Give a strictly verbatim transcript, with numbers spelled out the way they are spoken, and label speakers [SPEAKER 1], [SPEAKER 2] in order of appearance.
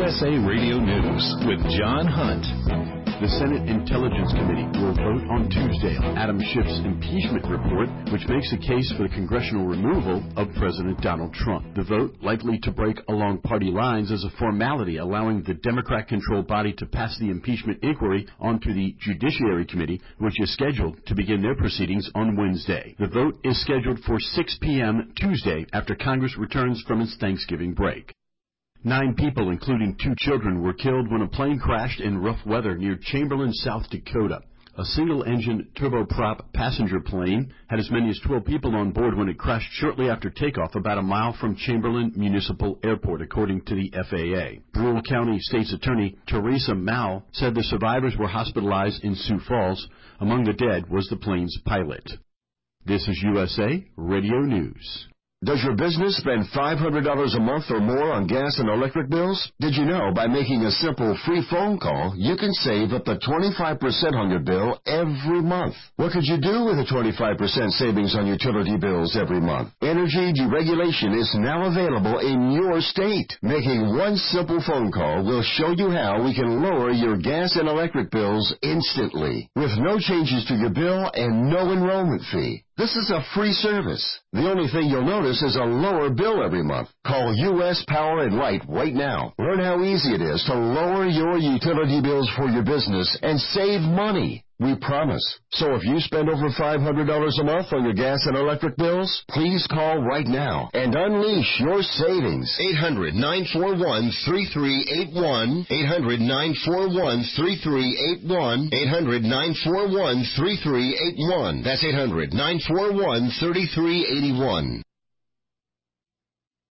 [SPEAKER 1] S A Radio News with John Hunt. The Senate Intelligence Committee will vote on Tuesday on Adam Schiff's impeachment report, which makes a case for the congressional removal of President Donald Trump. The vote, likely to break along party lines, is a formality allowing the Democrat-controlled body to pass the impeachment inquiry onto the Judiciary Committee, which is scheduled to begin their proceedings on Wednesday. The vote is scheduled for six p.m. Tuesday after Congress returns from its Thanksgiving break. Nine people, including two children, were killed when a plane crashed in rough weather near Chamberlain, South Dakota. A single-engine turboprop passenger plane had as many as twelve people on board when it crashed shortly after takeoff about a mile from Chamberlain Municipal Airport, according to the F A A. Brule County State's Attorney Teresa Mao said the survivors were hospitalized in Sioux Falls. Among the dead was the plane's pilot. This is U S A Radio News.
[SPEAKER 2] Does your business spend five hundred dollars a month or more on gas and electric bills? Did you know by making a simple free phone call, you can save up to twenty-five percent on your bill every month? What could you do with a twenty-five percent savings on utility bills every month? Energy deregulation is now available in your state. Making one simple phone call will show you how we can lower your gas and electric bills instantly, with no changes to your bill and no enrollment fee. This is a free service. The only thing you'll notice is a lower bill every month. Call U S Power and Light right now. Learn how easy it is to lower your utility bills for your business and save money. We promise. So if you spend over five hundred dollars a month on your gas and electric bills, please call right now and unleash your savings.
[SPEAKER 3] eight hundred, nine four one, three three eight one. eight hundred, nine four one, three three eight one. eight hundred, nine four one, three three eight one. That's eight hundred, nine four one, three three eight one.